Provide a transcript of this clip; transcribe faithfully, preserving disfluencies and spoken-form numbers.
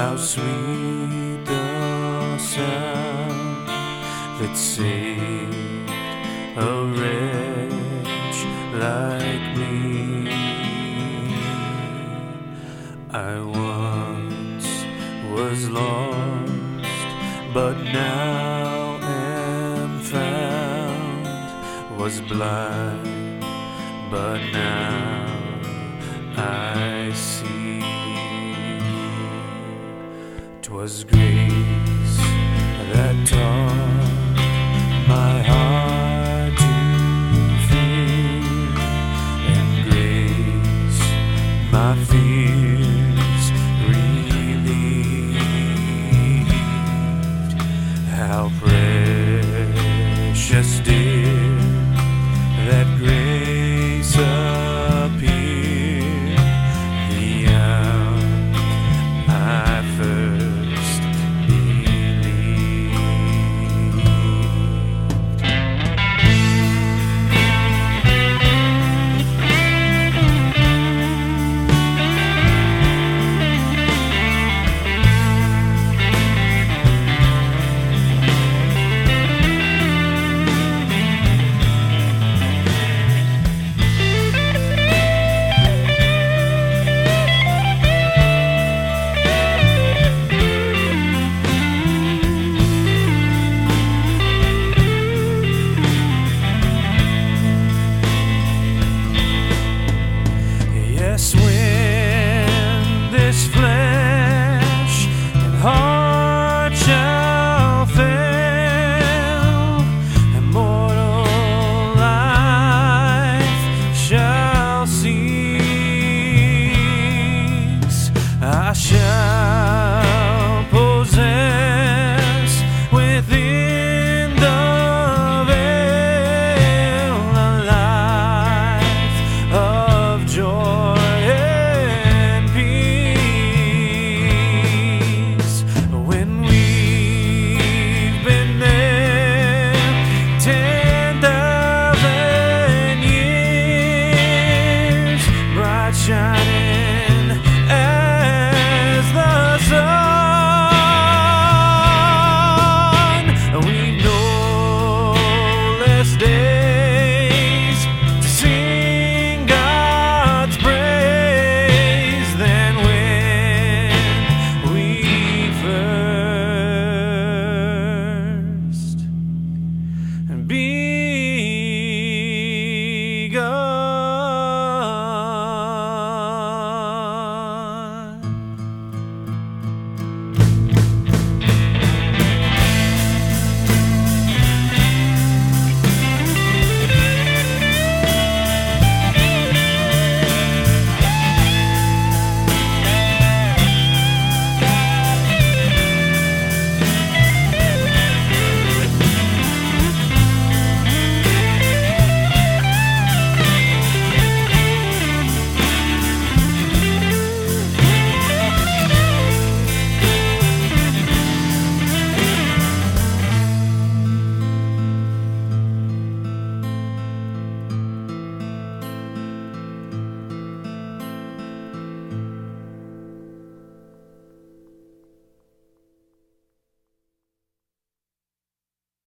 How sweet the sound that saved a wretch like me. I once was lost, but now am found, was blind, but now I see. 'Twas grace that taught my heart to fear, and grace my fears relieved. How precious did that grace appear the hour I first believed. Yes, when this flesh and heart shall fail, and mortal life shall cease, I shall possess within the veil a life of joy and peace. When we've been there ten thousand years, bright shining as the sun, we've no less days to sing God's praise than when we first began.